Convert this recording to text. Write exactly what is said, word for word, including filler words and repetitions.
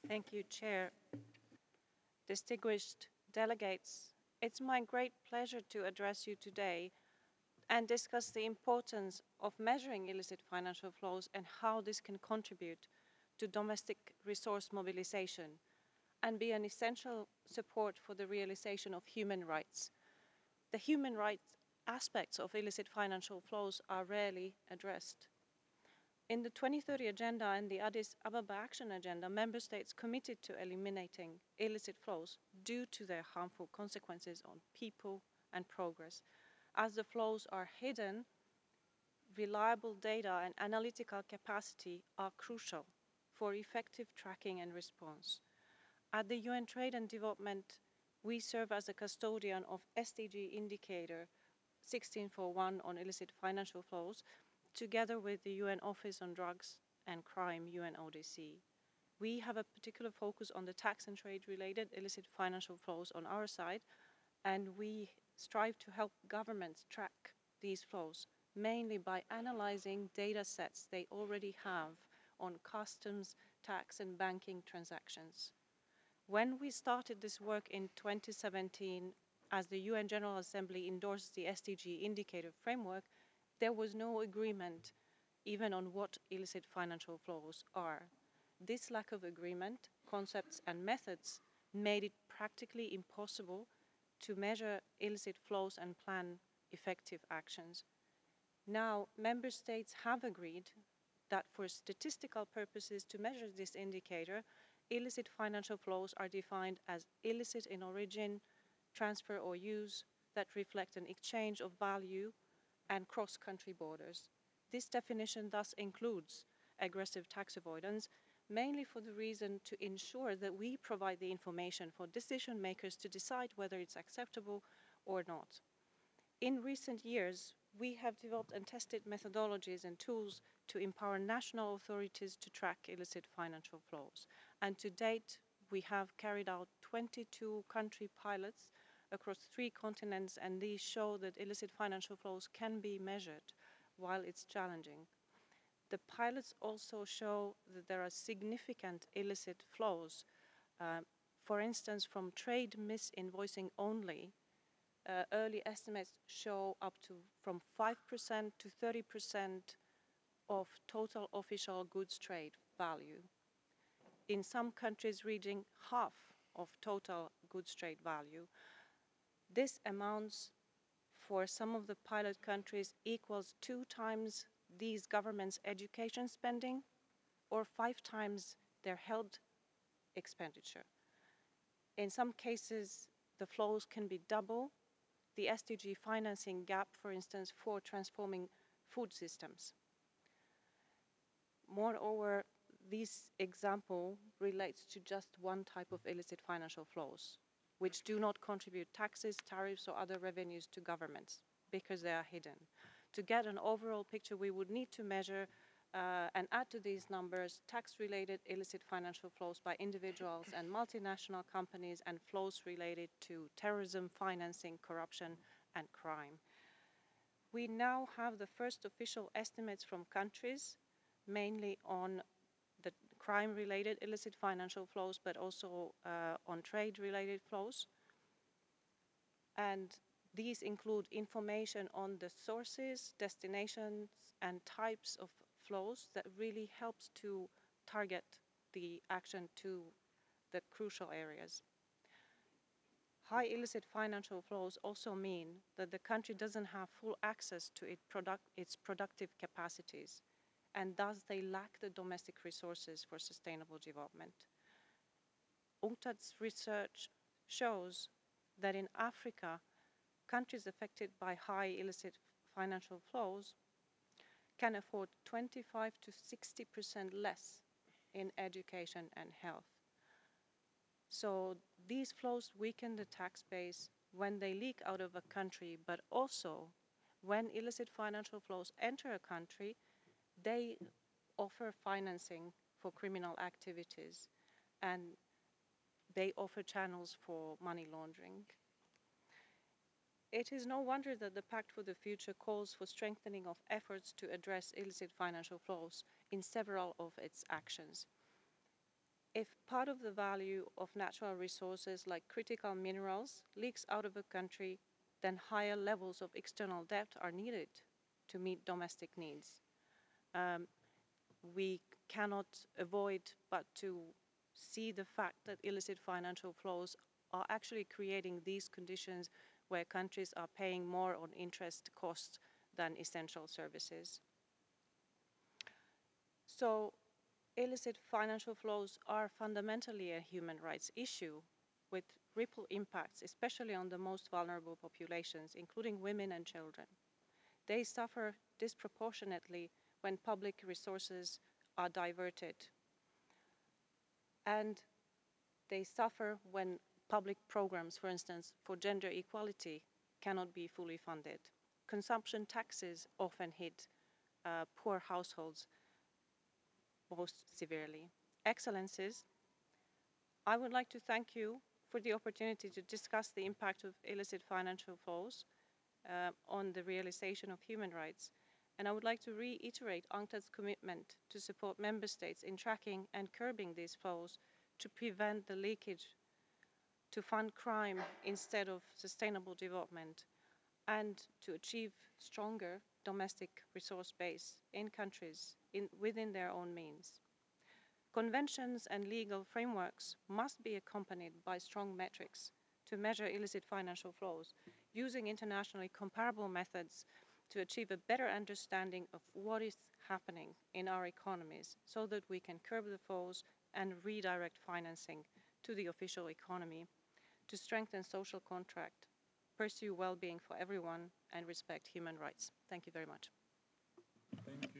Thank you, Chair. Distinguished delegates, it's my great pleasure to address you today and discuss the importance of measuring illicit financial flows and how this can contribute to domestic resource mobilization and be an essential support for the realization of human rights. The human rights aspects of illicit financial flows are rarely addressed. In the twenty thirty Agenda and the Addis Ababa Action Agenda, member states committed to eliminating illicit flows due to their harmful consequences on people and progress. As the flows are hidden, reliable data and analytical capacity are crucial for effective tracking and response. At the U N Trade and Development, we serve as a custodian of S D G indicator sixteen forty-one on illicit financial flows, together with the U N Office on Drugs and Crime, U N O D C. We have a particular focus on the tax and trade-related illicit financial flows on our side, and we strive to help governments track these flows, mainly by analyzing data sets they already have on customs, tax, and banking transactions. When we started this work in twenty seventeen, as the U N General Assembly endorsed the S D G indicator framework, there was no agreement even on what illicit financial flows are. This lack of agreement, concepts and methods made it practically impossible to measure illicit flows and plan effective actions. Now, member states have agreed that for statistical purposes to measure this indicator, illicit financial flows are defined as illicit in origin, transfer or use that reflect an exchange of value and cross-country borders. This definition thus includes aggressive tax avoidance, mainly for the reason to ensure that we provide the information for decision makers to decide whether it's acceptable or not. In recent years, we have developed and tested methodologies and tools to empower national authorities to track illicit financial flows. And to date, we have carried out twenty-two country pilots across three continents, and these show that illicit financial flows can be measured while it's challenging. The pilots also show that there are significant illicit flows, uh, for instance, from trade misinvoicing only. Uh, early estimates show up to from five percent to thirty percent of total official goods trade value. In some countries reaching half of total goods trade value. This amounts for some of the pilot countries equals two times these governments' education spending or five times their health expenditure. In some cases, the flows can be double the S D G financing gap, for instance, for transforming food systems. Moreover, this example relates to just one type of illicit financial flows, which do not contribute taxes, tariffs, or other revenues to governments because they are hidden. To get an overall picture, we would need to measure uh, and add to these numbers tax-related illicit financial flows by individuals and multinational companies and flows related to terrorism, financing, corruption, and crime. We now have the first official estimates from countries, mainly on the crime-related illicit financial flows, but also uh, on trade-related flows. And these include information on the sources, destinations, and types of flows that really helps to target the action to the crucial areas. High illicit financial flows also mean that the country doesn't have full access to it product, its productive capacities, and thus they lack the domestic resources for sustainable development. UNCTAD's research shows that in Africa, countries affected by high illicit financial flows can afford twenty-five to sixty percent less in education and health. So these flows weaken the tax base when they leak out of a country, but also when illicit financial flows enter a country, they offer financing for criminal activities and they offer channels for money laundering. It is no wonder that the Pact for the Future calls for strengthening of efforts to address illicit financial flows in several of its actions. If part of the value of natural resources like critical minerals leaks out of a country, then higher levels of external debt are needed to meet domestic needs. Um, we cannot avoid but to see the fact that illicit financial flows are actually creating these conditions where countries are paying more on interest costs than essential services. So illicit financial flows are fundamentally a human rights issue with ripple impacts, especially on the most vulnerable populations, including women and children. They suffer disproportionately when public resources are diverted, and they suffer when public programs, for instance, for gender equality, cannot be fully funded. Consumption taxes often hit uh, poor households most severely. Excellencies, I would like to thank you for the opportunity to discuss the impact of illicit financial flows uh, on the realization of human rights. And I would like to reiterate UNCTAD's commitment to support member states in tracking and curbing these flows to prevent the leakage to fund crime instead of sustainable development and to achieve stronger domestic resource base in countries in, within their own means. Conventions and legal frameworks must be accompanied by strong metrics to measure illicit financial flows, using internationally comparable methods to achieve a better understanding of what is happening in our economies so that we can curb the flows and redirect financing to the official economy to strengthen social contract, pursue well-being for everyone, and respect human rights. Thank you very much.